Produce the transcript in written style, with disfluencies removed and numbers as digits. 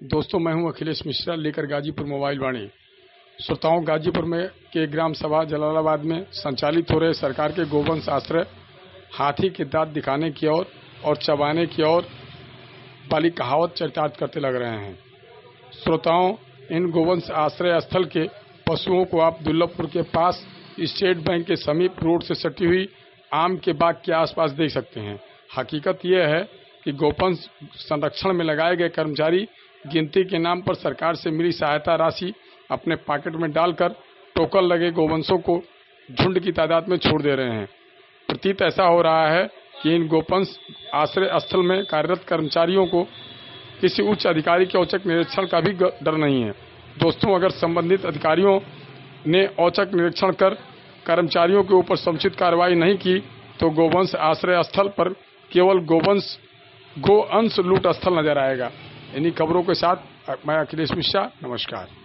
दोस्तों, मैं हूं अखिलेश मिश्रा लेकर गाजीपुर मोबाइल वाणी। श्रोताओं, गाजीपुर में के ग्राम सभा जलालाबाद में संचालित हो रहे सरकार के गोवंश आश्रय हाथी के दांत दिखाने की ओर और चबाने की ओर वाली कहावत चरितार्थ करते लग रहे हैं। श्रोताओं, इन गोवंश आश्रय स्थल के पशुओं को आप दुर्लभपुर के पास स्टेट बैंक के समीप रोड से सटी हुई आम के बाग के आसपास देख सकते हैं। हकीकत यह है कि गोवंश संरक्षण में लगाए गए कर्मचारी गिनती के नाम पर सरकार से मिली सहायता राशि अपने पॉकेट में डालकर टोकन लगे गोवंशों को झुंड की तादाद में छोड़ दे रहे हैं। प्रतीत ऐसा हो रहा है कि इन गोवंश आश्रय स्थल में कार्यरत कर्मचारियों को किसी उच्च अधिकारी के औचक निरीक्षण का भी डर नहीं है। दोस्तों, अगर संबंधित अधिकारियों ने औचक निरीक्षण कर कर्मचारियों के ऊपर समुचित कार्रवाई नहीं की तो गोवंश आश्रय स्थल पर केवल गो अंश लूट स्थल नजर आएगा। इन्हीं खबरों के साथ मैं अखिलेश मिश्रा, नमस्कार।